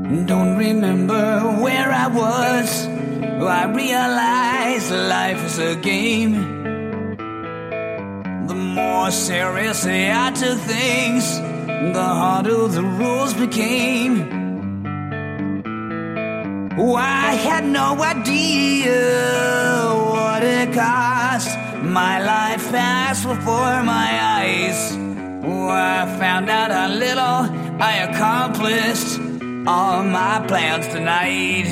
Don't remember where I was. I realized life is a game. The more seriously I took things, the harder the rules became. Oh, I had no idea what it cost. My life passed before my eyes. Oh, I found out how little I accomplished. All my plans tonight.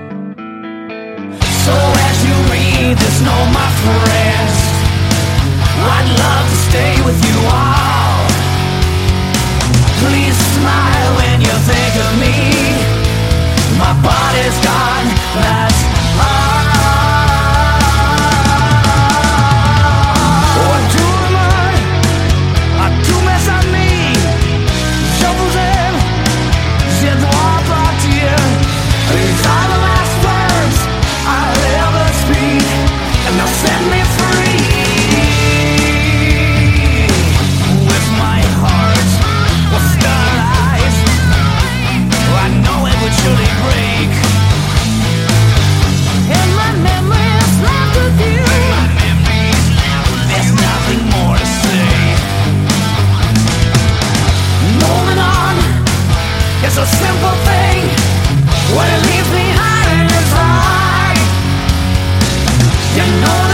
So as you read this note, my friends, I'd love to stay with you all. Please smile when you think of me. My body's gone, that's all. What do I do mess on me. Shovels in, shed the wall brought to you. These are the last words I'll ever speak, and they'll set me free. With my heart was sterilized, I know it would surely break. And my memories left with you. There's nothing more to say. Moving on, it's a simple thing. What it leaves behind is right. You know